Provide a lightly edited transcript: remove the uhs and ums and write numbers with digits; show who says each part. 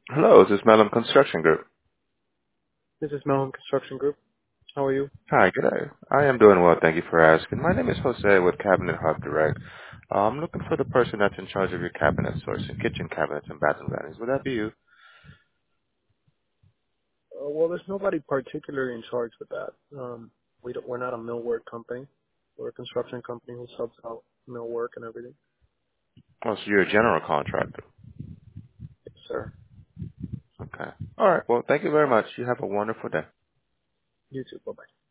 Speaker 1: Hello, this is Melum Construction Group.
Speaker 2: This is Melon Construction Group. How are you?
Speaker 1: Hi, good day. I am doing well, thank you for asking. My name is Jose with Cabinet Hub Direct. I'm looking for the person that's in charge of your cabinet sourcing, kitchen cabinets and bathroom vanities. Would that be you?
Speaker 2: Well, there's nobody particularly in charge with that. We're not a millwork company. We're a construction company who subs out millwork and everything.
Speaker 1: Oh, so you're a general contractor.
Speaker 2: Yes, sir.
Speaker 1: Okay. All right. Well, thank you very much. You have a wonderful day.
Speaker 2: You too. Bye bye.